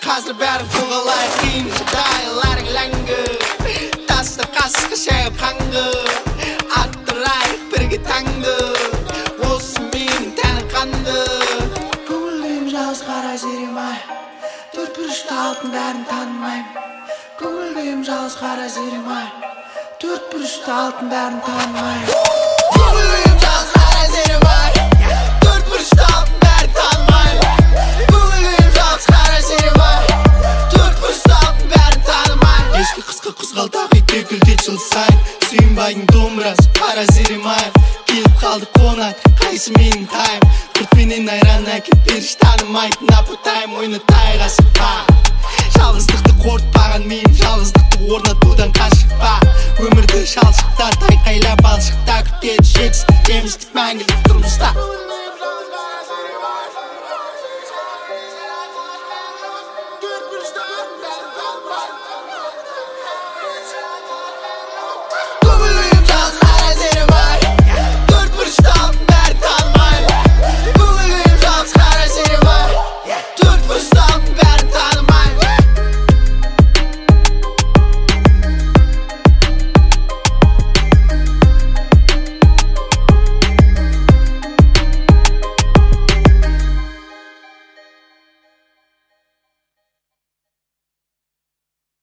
қазір бәрін қолғалай қиын жағдайларың ләңгі таста қасқа шайып қаңғы аттырайық бірге таңды осы менің тәнім қанды көңілім жалғыз қара зеремай төрт бұрышты алтын бәрін танымаймын көңілім жалғыз қара зеремай төрт бұрышты алтын бәрін танымаймын көңілім жалғыз қара зеремай төрт бұрышты алтын бәрін танымаймын көңілім жалғыз қара зеремай төрт бұрышты алтын бәрін танымаймын ескі қысқа қызғалдақ үйде гүлдейді жыл сайын сүйінбайдың домбырасы қара зеремай келіп қалды қонақ қайсы менің тайым құртпенен айран әкеп беріш танымайтын апатайым ойнатайық асықпа жалғыздықты қорытпаған мен жалғыздықты орнатудан қашықпа өмірді шалшықта тайқайлап алшықта күтеді жетістік кемістік мәңгілік тұрмыста